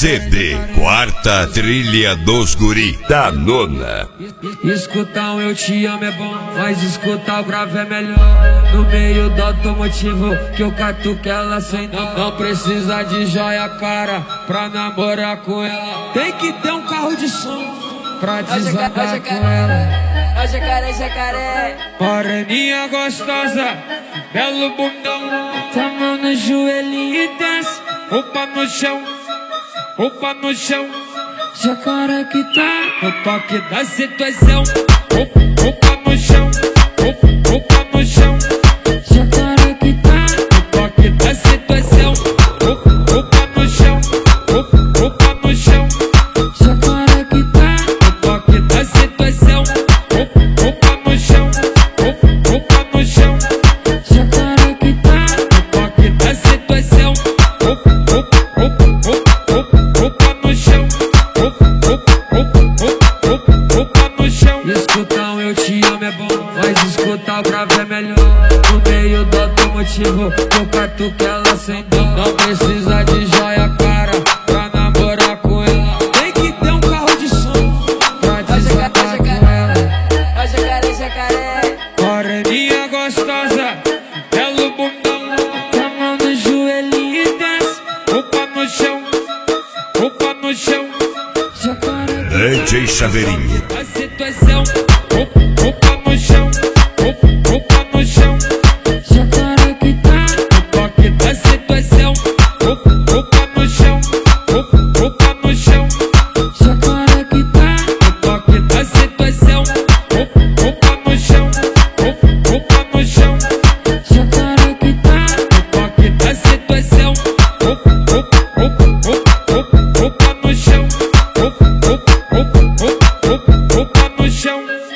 CD, quarta trilha dos guri da nona. Escutar um eu te amo é bom, mas escutar o grave é melhor. No meio do automotivo que eu catuque ela sem dó. Não precisa de joia cara pra namorar com ela. Tem que ter um carro de som pra desabar com ela. Ó jacaré, jacaré. Moreninha gostosa, belo bundão. Tá mão no joelhinho e desce, roupa no chão, roupa no chão. Jacaré que tá no toque da situação. Roupa no chão, roupa no chão. Jacaré que tá no toque da situação. Roupa no chão, roupa no chão. Jacaré que tá no toque da situação. Roupa no chão, roupa no chão. Jacaré que tá no toque da situação. Roupa no chão. Roupa no chão. Escutar um eu te amo é bom, mas escutar o grave é melhor. No meio do automotivo eu catuque ela sem dó. Não precisa de joia cara pra namorar com ela. Tem que ter um carro de som pra desabar com ela. Ó jacaré, jacaré. Moreninha gostosa, belo bundão. Tá mão no joelhinho e desce, roupa no chão, roupa no chão. Jacaré DJ Chaveirinho. a situação, roupa no chão, roupa no chão. Jacaré que tá no toque da situação. Roupa no chão, roupa no chão. Jacaré que tá no toque da situação. Roupa no chão, roupa no chão. Jacaré que tá no toque da situação. Roupa no chão, roupa no chão.